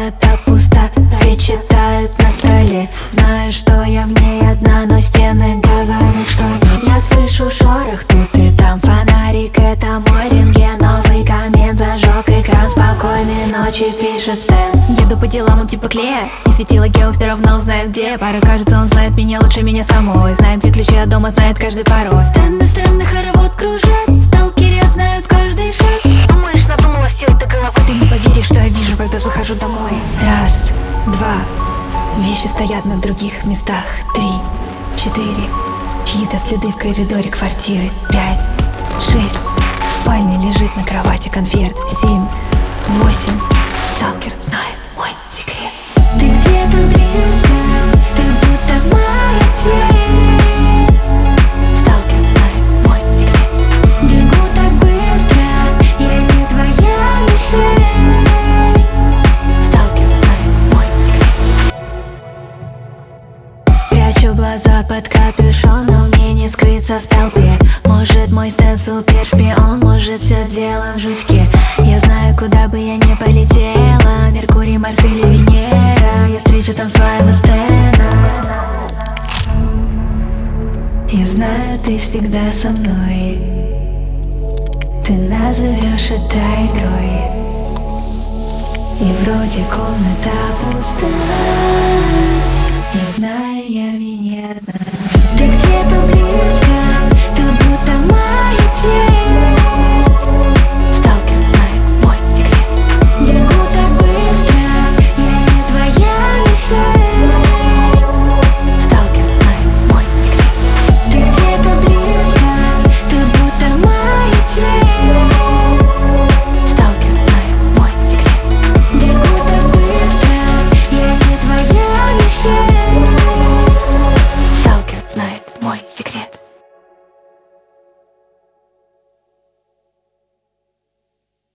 Комната пуста, свечи тают на столе. Знаю, что я в ней одна, но стены говорят, что нет. Я слышу шорох тут и там, фонарик — это мой рентген. Новый коммент зажег экран, спокойной ночи, пишет Стэн. Еду по делам, он типа клея, и светило Гео все равно узнает где. Пара, кажется, он знает меня лучше меня самой. Знает, где ключи от дома, знает каждый пароль. Стенды, хоровод кружат, сталкеры знают каждый шаг. Думаешь, надумала все это головой? Ты не поверишь, что я вижу, когда захожу домой. Раз, два, вещи стоят на других местах. 3, 4, чьи-то следы в коридоре квартиры. 5, 6, в спальне лежит на кровати конверт. 7, 8, сталкер знает мой секрет. Ты где-то близко, ты будто моя тень. Сталкер знает мой секрет. Бегу так быстро, я не твоя мишень. Сталкер знает мой секрет. Прячу глаза под капюшоном, мне не скрыться в толпе. Может, мой Стэн супер шпион, может, все дело в жучке. Я знаю, куда бы я ни полетела, Меркурий, Марс или Венера, я встречу там своего Стэна. Я знаю, ты всегда со мной, ты назовешь это игрой. И вроде комната пуста, не знаю, я в ней не одна. Ты где-то близко, ты будто моя тень. Сталкер знает мой секрет. Бегу так быстро, я не твоя мишень. Сталкер знает мой секрет. Ты где-то близко, ты будто моя тень. Сталкер знает мой секрет. Бегу так быстро, я не твоя мишень. Сталкер знает мой секрет.